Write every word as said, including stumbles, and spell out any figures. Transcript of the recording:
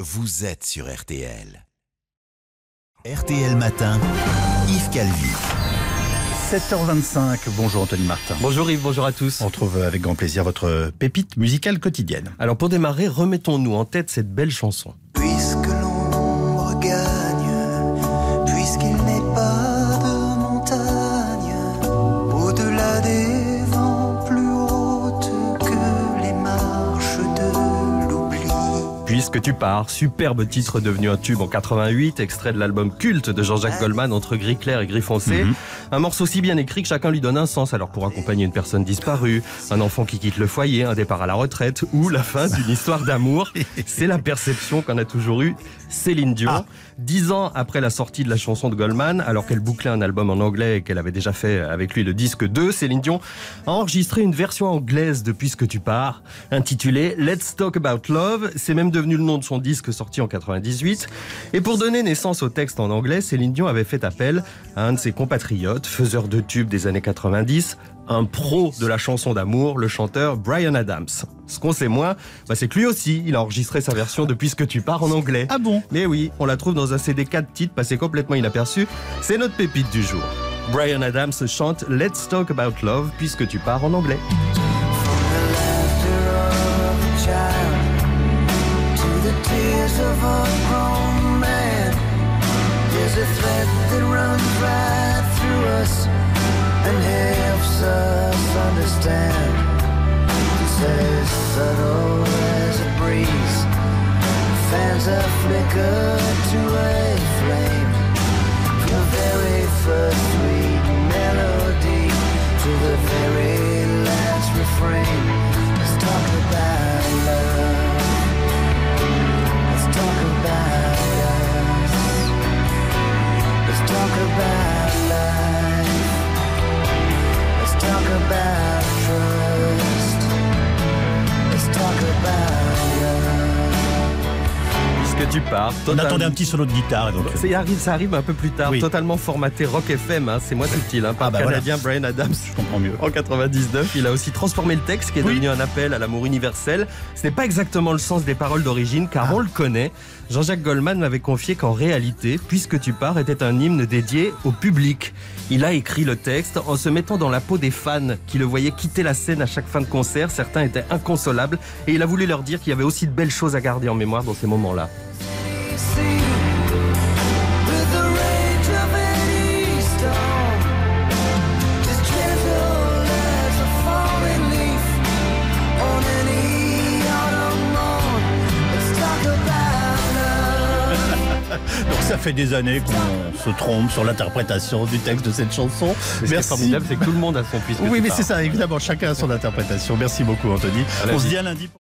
vous êtes sur R T L. R T L Matin, Yves Calvi. sept heures vingt-cinq, bonjour Anthony Martin. Bonjour Yves, bonjour à tous. On retrouve avec grand plaisir votre pépite musicale quotidienne. Alors pour démarrer, remettons-nous en tête cette belle chanson. Puisque l'ombre gagne, puisqu'il n'est pas de montagne, au-delà des vents plus hautes que les marches de l'oubli. Puisque tu pars, superbe titre devenu un tube en quatre-vingt-huit, extrait de l'album culte de Jean-Jacques Goldman, Entre gris clair et gris foncé. Mm-hmm. Un morceau si bien écrit que chacun lui donne un sens. Alors pour accompagner une personne disparue, un enfant qui quitte le foyer, un départ à la retraite ou la fin d'une histoire d'amour, c'est la perception qu'en a toujours eu Céline Dion. Ah. Dix ans après la sortie de la chanson de Goldman, alors qu'elle bouclait un album en anglais et qu'elle avait déjà fait avec lui le disque deux, Céline Dion a enregistré une version anglaise de Puisque tu pars, intitulée Let's Talk About Love. C'est même devenu le nom de son disque sorti en quatre-vingt-dix-huit. Et pour donner naissance au texte en anglais, Céline Dion avait fait appel à un de ses compatriotes, faiseur de tubes des années quatre-vingt-dix, un pro de la chanson d'amour, le chanteur Bryan Adams. Ce qu'on sait moins, bah c'est que lui aussi, il a enregistré sa version de Puisque tu pars en anglais. Ah bon? Mais oui, on la trouve dans un C D quatre titres passé complètement inaperçu. C'est notre pépite du jour. Bryan Adams chante Let's Talk About Love, Puisque tu pars en anglais. And helps us understand. It's as subtle as a breeze, fans a flicker to a flame. From the very first sweet melody to the very last refrain. Let's talk about love. Let's talk about us. Let's talk about life. Let's talk about trust. Let's talk about love. Puisque tu pars. On attendait un petit solo de guitare. Donc... Ça arrive, ça arrive un peu plus tard, oui. Totalement formaté Rock F M, hein, c'est moins subtil. Hein, par ah bah le Canadien voilà. Bryan Adams. Je comprends mieux. En quatre-vingt-dix-neuf, il a aussi transformé le texte qui est devenu oui. un appel à l'amour universel. Ce n'est pas exactement le sens des paroles d'origine, car ah. on le connaît. Jean-Jacques Goldman m'avait confié qu'en réalité, Puisque tu pars était un hymne dédié au public. Il a écrit le texte en se mettant dans la peau des fans qui le voyaient quitter la scène à chaque fin de concert. Certains étaient inconsolables et il a voulu leur dire qu'il y avait aussi de belles choses à garder en mémoire dans ces moments-là. Donc ça fait des années qu'on se trompe sur l'interprétation du texte de cette chanson. Mais ce qui est formidable, c'est que tout le monde a son Puisque Oui, tu mais pars. c'est ça, évidemment, chacun a son interprétation. Merci beaucoup Anthony. On se dit à lundi.